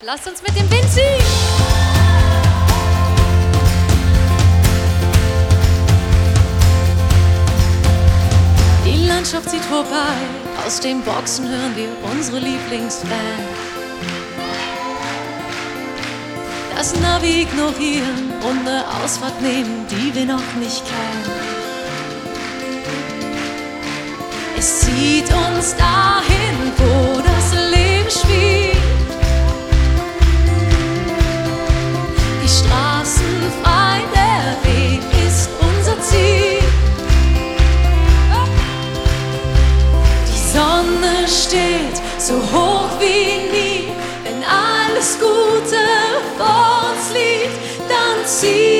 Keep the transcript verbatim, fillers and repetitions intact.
lasst uns mit dem Wind ziehen. Die Landschaft zieht vorbei, aus den Boxen hören wir unsere Lieblingsband. Das Navi ignorieren und eine Ausfahrt nehmen, die wir noch nicht kennen. Es zieht uns dahin, wo das Leben spielt. Die Straßen frei, der Weg ist unser Ziel. Die Sonne steht so hoch wie nie. Wenn alles Gute vor uns liegt, dann zieh